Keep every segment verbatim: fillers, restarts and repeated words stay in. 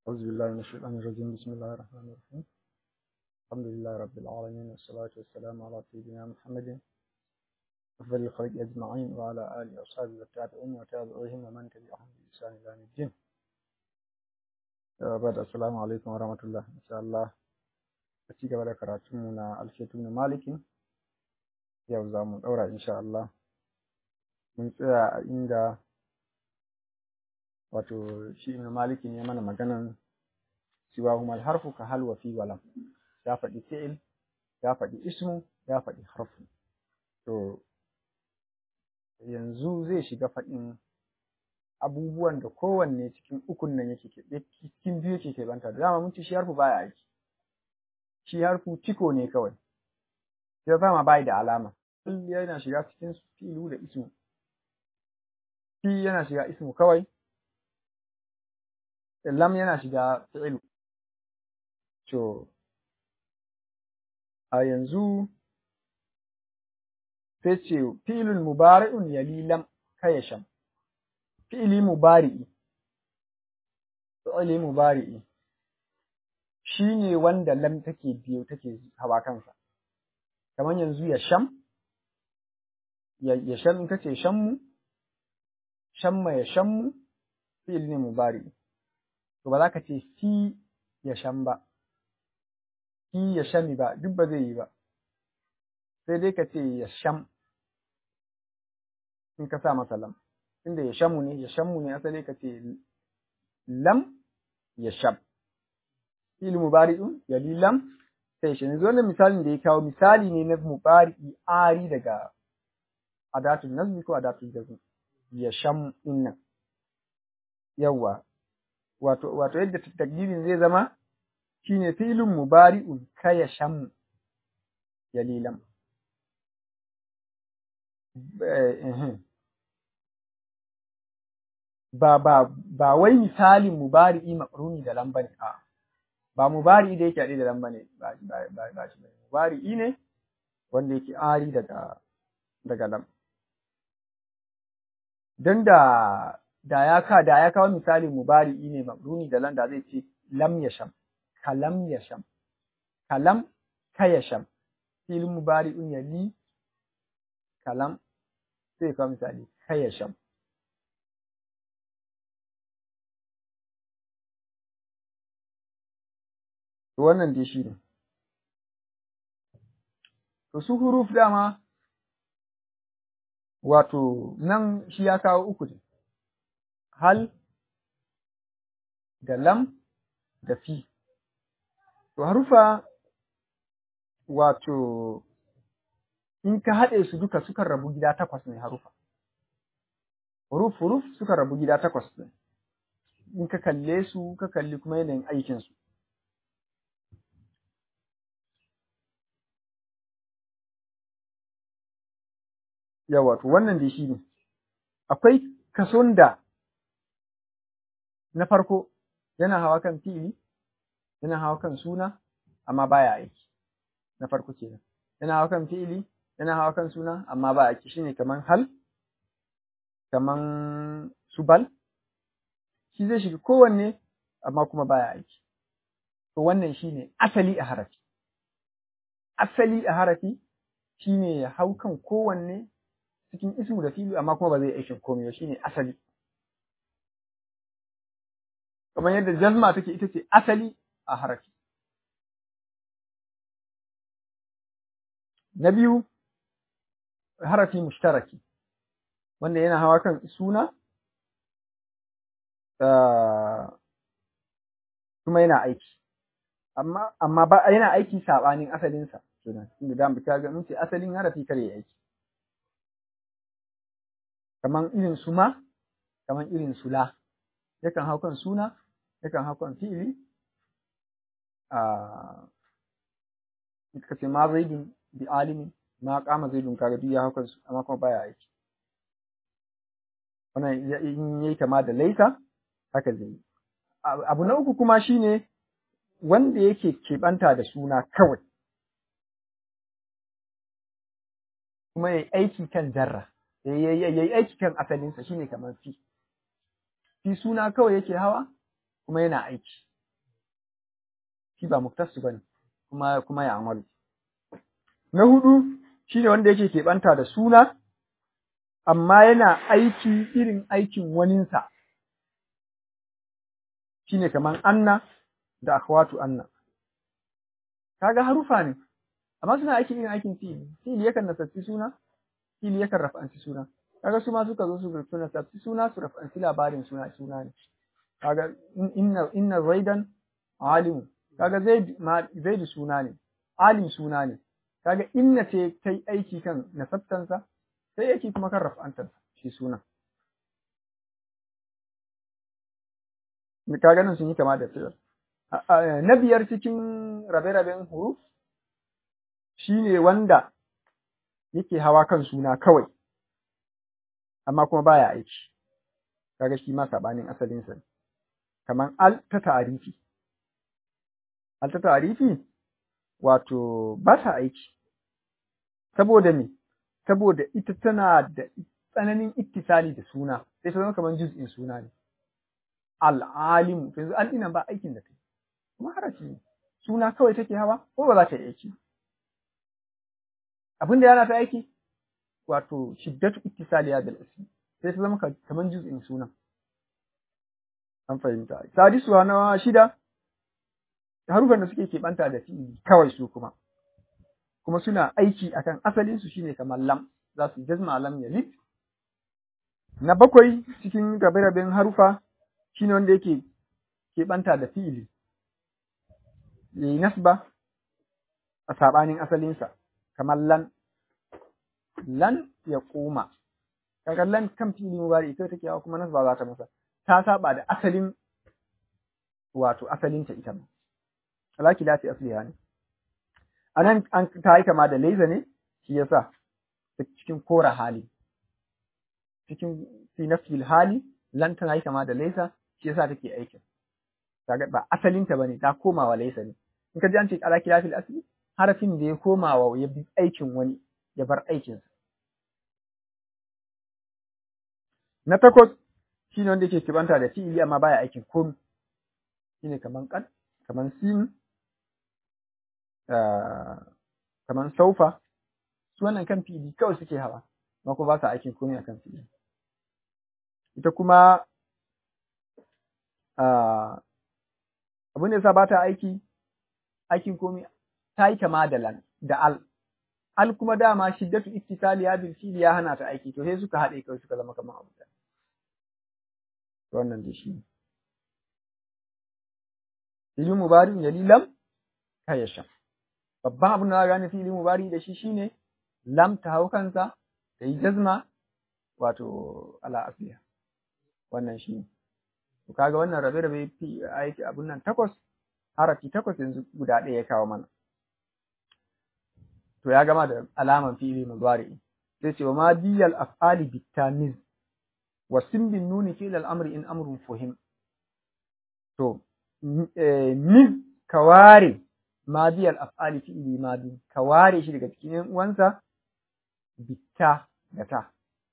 أعوذ بالله من الشيطان الرجيم بسم الله الرحمن الرحيم الحمد لله رب العالمين والصلاة والسلام على سيدنا محمد أفضل الخلق أجمعين وعلى آله وصحبه والتابعين وتابعيهم ومن تبعهم بإحسان إلى يوم الدين. بعد السلام عليكم ورحمة الله إن شاء الله أتيك بلا كراتمنا ألفية بن مالك يوزام الأورا إن شاء الله من tsaya inda wato shi Ibn Malik ne mana maganan siwa humal harfu ka hal wa fi walam, ya faɗi fi'il, ya faɗi ismu, ya faɗi harfu. To yanzu zai shiga faɗin abubuwan da kowanne cikin ukun nan yake ke cikin biyu yake keɓanta. Da dama mun ci shi harfu baya aiki, shi harfu ciko ne kawai, sai zama bai da alama. Yana shiga cikin fi'ilu da ismu, fi yana shiga ismu kawai, lam yana shiga fi'ilu. To a yanzu sai ce fi'ilul mubari'un yali lam kayasham, fi'ili mubari'i fi'ili mubari'i shine wanda lam take biyo take hawa kansa. Kamar yanzu ya sham ya sham in kace shammu shamma ya shammu fi'il ne mubari'i, to ba za ka ce fi ya sham ba, fi ya shami ba, duk ba zai yi ba, sai dai ka ce ya sham in ka sa masa lam, inda ya shamu ne ya shamu ne asali ka ce lam ya sham, fi'il mubari'un yali lam sai shi ne. Wannan misalin da ya kawo misali ne na mubari'i ari daga adatul nazmi ko adatul jazm. Ya sham innan yawa wato wato yadda takdirin zai zama shine fi'ilun mubari'un ka ya sham yali lam. ba ba ba wai misalin mubari'i maqruni da lam bane, a ba mubari'i da yake haɗe da lam bane, ba ba ba shi mubari'i ne wanda yake ari daga daga lam. dan da da ya ka da ya kawo misalin mubari'i ne maqruni da lam, da zai ce lam yasham, kalam yasham, kalam kayasham, fi'il mubari'un yali kalam, sai kawo misali kayasham. Wannan dai shi ne. To su huruf dama wato nan shi ya kawo uku ne, hal da lam da fi. To harufa wato in ka haɗe su duka suka rabu gida takwas ne harufa. Huruf huruf suka rabu gida takwas ne. In ka kalle su ka kalli kuma yanayin aikinsu. Yawa to wannan dai shi ne. Akwai kason da na farko yana hawa kan fi'ili, yana hawa kan suna, amma baya aiki. Na farko kenan. Yana hawa kan fi'ili, yana hawa kan suna, amma baya aiki. Shine kaman hal, kaman subal. Shi zai shiga kowanne amma kuma baya aiki. To wannan shine asali a harafi. Asali a harafi shine ya hau kan kowanne cikin ismu da fi'ili amma kuma ba zai aikin komai ba, shine asali. Kamar yadda jazma take ita ce asali a harafi. Na biyu harafi mushtaraki wanda yana hawa kan suna kuma yana aiki, amma amma ba yana aiki sabanin asalinsa kenan, inda da mu kaga mun ce asalin harafi kare ya aiki. Kaman irin suma, kaman irin sula, yakan hau kan suna, yakan hau kan fi'ili. a kace ma zaidun bi alimin, ma qama zaidun, kaga duk ya hau kan su amma kuma baya aiki. Wannan in yayi kama da laisa haka zai yi. Abu na uku kuma shine wanda yake keɓanta da suna kawai kuma yayi aiki kan jarra, yayi aiki kan asalinsa, shine kamar fi. Fi suna kawai yake hawa kuma yana aiki, shi ba muktasu bane kuma kuma ya amalu. Na hudu shine wanda yake keɓanta da suna amma yana aiki irin aikin waninsa, shine kaman anna da akhwatu anna. Kaga harufa ne amma suna aiki irin aikin fi'ili, fi'ili yakan nasabci suna, fi'ili yakan rafa'anci suna. Kaga su ma suka zo su nasabci suna su rafa'anci labarin suna suna ne. Kaga inna inna zaidan alimu, kaga zaid ma zaid suna ne, alim suna ne. Kaga inna ce kai aiki kan nasabtansa sai aiki kuma kan rafa'antansa shi suna. Kaga nan sun yi kama da fi'il. Na biyar cikin rabe-raben huruf shine wanda yake hawa kan suna kawai amma kuma baya aiki. Kaga shi ma sabanin asalin sa. Kaman al ta ta'arifi. Al ta ta'arifi wato ba ta aiki. Saboda me? Saboda ita tana da tsananin ittisali da suna, sai ta zama kaman juz'in suna ne. Al-alimu, yanzu al dinan ba aikin da kai. Kuma harafi ne. Suna kawai take hawa ko ba za ta yi aiki. Abin da yana ta aiki wato shiddatu ittisaliya bil ismi, sai ta zama kaman juz'in suna. An fahimta. Sadisu na shida harufan da suke keɓanta da fi'ili kawai su kuma. Kuma suna aiki akan asalin su shine kamar lam, za su jazma lam yalid. Na bakwai cikin rabe-raben harufa shine wanda yake keɓanta da fi'ili. Yayi nasba a sabanin asalin sa kamar lan. Lan ya koma. Kaga lan kan fi'ili mubari ita take hawa kuma nasba za ta masa. Ta saba da asalin wato asalin ta ita ma. Alaki lati asliha ne. Anan an ta yi kama da laysa ne shi yasa cikin kora hali. Cikin fi nafsil hali lan tana yi kama da laysa shi yasa take aikin. Kaga ba asalin ta bane, ta komawa laysa ne. In ka ji an ce alaki lati asli harafin da ya komawa ya bi aikin wani ya bar aikin sa. Na takwas shine wanda yake kibanta da fi'ili amma baya aikin komai. Shine kaman qad, kaman sin, uh, kaman saufa, su wannan kan fi'ili kawai suke hawa, amma kuma ba sa aikin komai akan fi'ili. Ita kuma uh, abin da yasa ba ta aiki aikin komai, ta yi kama da lan da al. Al kuma dama shiddatu ittisaliya bil fi'li ya hana ta aiki, to sai suka haɗe kawai suka zama kaman abu ɗaya. Wannan da shi. Fi'il mubari yali lam kayasha. Babban abin da za gane fi'il mubari da shi shine lam ta hau kansa ta yi jazma wato ala asliha. Wannan shi. To kaga wannan rabe-rabe fi aiki abun nan takwas, harafi takwas yanzu guda ɗaya ya kawo mana. To ya gama da alaman fi'il mudari. Sai ce wa ma diyal af'ali bitamiz wa sim bin nuni fi'il al-amri in amrun fuhim. To miz kaware ma diyal af'ali fi'il madi, kaware shi daga cikin yan uwansa bitta da ta.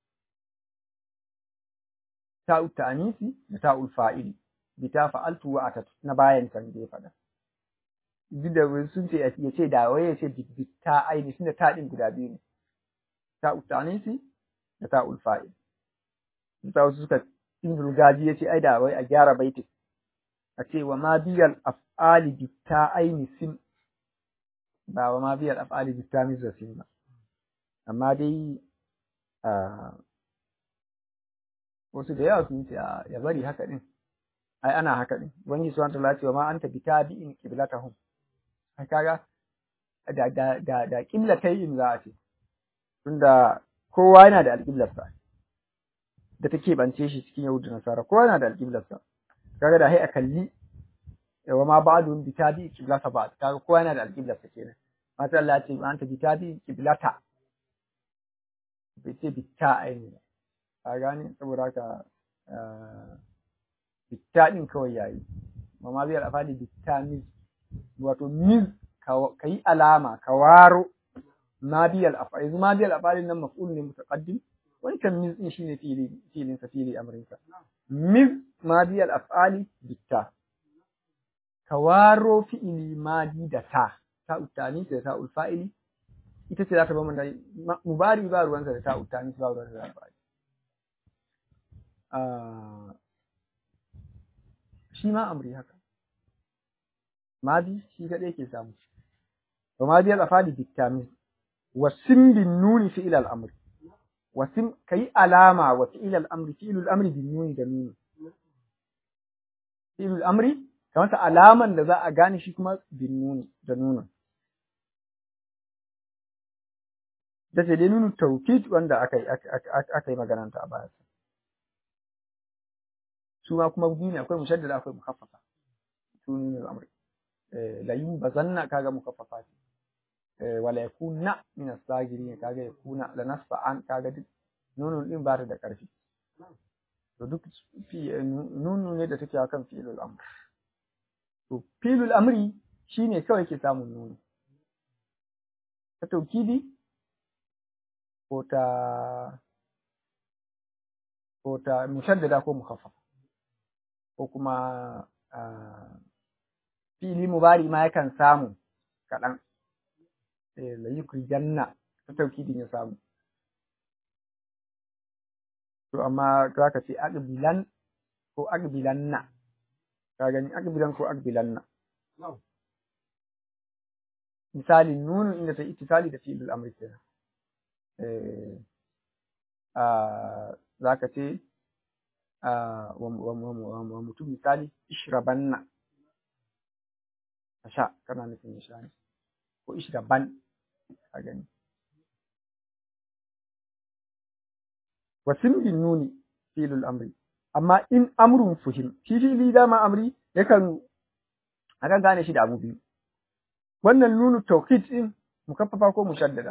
Ta'u ta'anisi da ta'ul fa'ili. Bita fa'altu wa atat na bayan can da ya faɗa. Duk da sun ce ya ce da wai ya ce bitta aini tunda ta din guda biyu ne. Ta'u ta'anisi da ta'ul fa'il. Ta wasu suka Ibn Gaji ya ce ai da wai a gyara baitin. A ce wa ma biyal af'ali bitta aini sim, ba wa ma biyal af'ali bitta mizra sim ba. Amma dai wasu da yawa sun ce ya bari haka din. Ai ana haka din. Wani suwan ta lati wa ma anta bitabi'in qiblatahum. Kai kaga da da da da qiblatayn za a ce. Tunda kowa yana da alqiblarsa da take bance shi cikin Yahudu da Nasara, kowa yana da alqiblarsa. Kaga da hai a kalli wa ma ba'dun bitabi'in qiblata ba'd. Kaga kowa yana da alqiblarsa kenan. Mata Allah ya ce anta bitabi'in qiblata. Bai ce bitta aini ba. Ka gane saboda haka bitta din kawai yayi. Mama biyar afali bitta miz, wato miz ka yi alama ka waro ma biyal afali. Yanzu ma biyal afali nan maf'ul ne mutaqaddim, wancan miz din shine fi'ili fi'ilin sa fi'ili amrin sa. Miz ma biyal afali bitta. ka waro fi'ili madi da ta ta utani da ta ulfa'ili ita ce za ta bambanta mubari ba ruwansa da ta utani ba ruwansa da fa'ili ah shi ma amri haka madi shi kadai ke samu to madi al-afali bitamin wasim bin nuni fi'il al-amri wasim kai alama wa fi'il al-amri fi'il al-amri bin nuni da nuni fi'il al-amri kamar alaman da za a gane shi kuma bin nuni da nuna da ce dai nunu tawkid wanda aka yi aka yi magana ta a baya su ma kuma biyu ne akwai mushaddada akwai mukaffafa su nunu al-amri eh la yubazanna kaga mukaffafa eh wala yakuna min as-sagirin kaga yakuna la nasfa an kaga duk nunun din ba ta da karfi to duk fi nunu ne da take akan fi'il al-amr to fi'il al-amri shine kawai ke samun nunu ta tawkidi ko ta ko ta mushaddada ko mukaffafa ko kuma fi'ili mubari ma yakan samu kaɗan eh la yukrijanna ta tawkidin ya samu to amma zaka ce aqbilan ko aqbilanna ka gani aqbilan ko aqbilanna misali nunu inda ta ittisali da fi'il al-amri kenan eh ah zaka ce ah wa mutum misali ishrabanna sha kana nufin sha ne ko ishraban a gani wasim bin nuni fi'il al-amri amma in amrun fuhim shi fi'ili dama amri yakan akan gane shi da abu biyu wannan nunu tawkid din mukaffafa ko mushaddada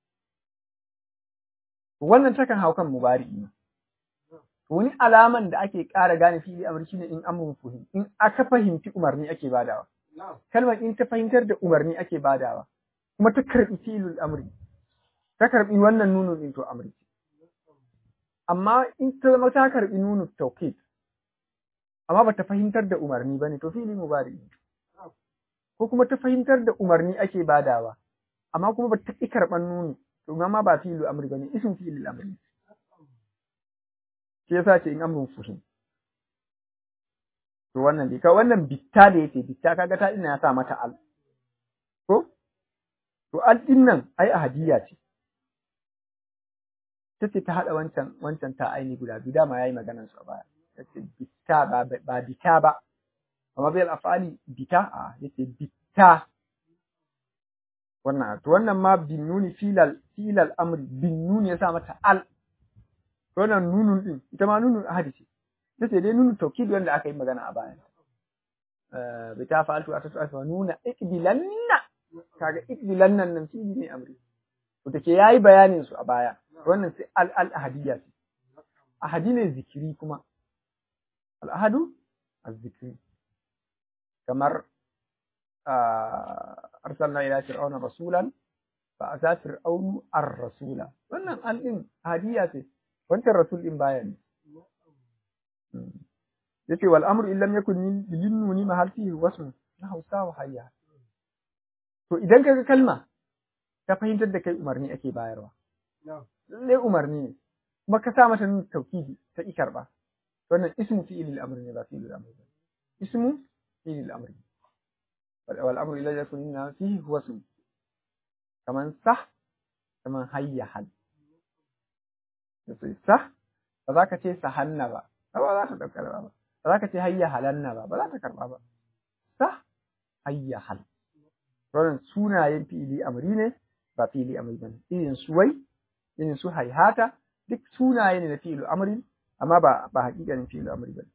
wannan takan hau kan mubari ne wani alaman da ake ƙara gane fi'ili amri shine in amrun fuhim in aka fahimci umarni ake badawa kalmar in ta fahimtar da umarni ake badawa kuma ta karbi fi'ilul amri ta karbi wannan nunun din to amri amma in ta zama ta karbi nunu tawkid amma bata fahimtar da umarni bane to fi'ili mubari ko kuma ta fahimtar da umarni ake badawa amma kuma bata ki karban nunu to amma ba fi'ilul amri bane ism fi'ilul amri shi yasa ce in amrun fuhim to wannan dai ka wannan bitta da yake bitta kaga ta ina ya sa mata al ko to al din nan ai ahadiya ce tace ta hada wancan wancan ta aini guda biyu dama yayi maganar su a baya tace bitta ba ba bitta ba amma bil afali bitta a yace bitta wannan to wannan ma bin nuni filal filal amri bin nuni ya sa mata al wannan nunun din ita ma nunun ahadi ce tace dai nunun tawkid wanda aka yi magana a baya eh bita fa'altu atatu asma nuna ikbilanna kaga ikbilannan nan shi ne amri to take yayi bayanin su a baya wannan sai al al ahadiyya ce ahadi ne zikiri kuma al ahadu az-zikri kamar arsalna ila fir'auna rasulan fa asa fir'aunu ar-rasula wannan al din ahadiyya ce wancan rasul din baya ne yace wal amru illam yakun linnuni mahal fihi wasm na hausa wa hayya to idan kaga kalma ta fahimtar da kai umarni ake bayarwa lalle umarni ne kuma ka sa mata nun tawkidi ta ikarba wannan ismu fi'il al-amr ne ba fi'il al-amr ismu fi'il al-amr wal amru illam yakun linnuni fihi wasm kaman sah kaman hayya hal sai sah ba za ka ce sahanna ba ba za ka ɗaukar ba ba za ka ce hayya halanna ba ba za ta karɓa ba sa hayya hal wannan sunayen fi'ili amri ne ba fi'ili amri bane irin su wai irin su hayhata duk sunaye ne na fi'ilu amri amma ba ba haƙiƙanin fi'ilu amri bane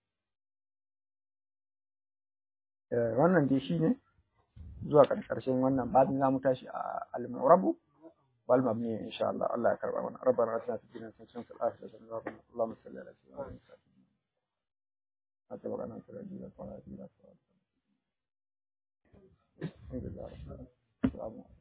eh wannan dai shine zuwa ƙarshen wannan babin zamu tashi a al-mu'rabu wal mabni insha Allah Allah ya karba mana rabbana atina fid dunya hasanatan wa fil akhirati hasanatan Allahumma salli ala sayyidina Muhammad أتبعنا ترجيلا ولا تجيلا. الحمد لله.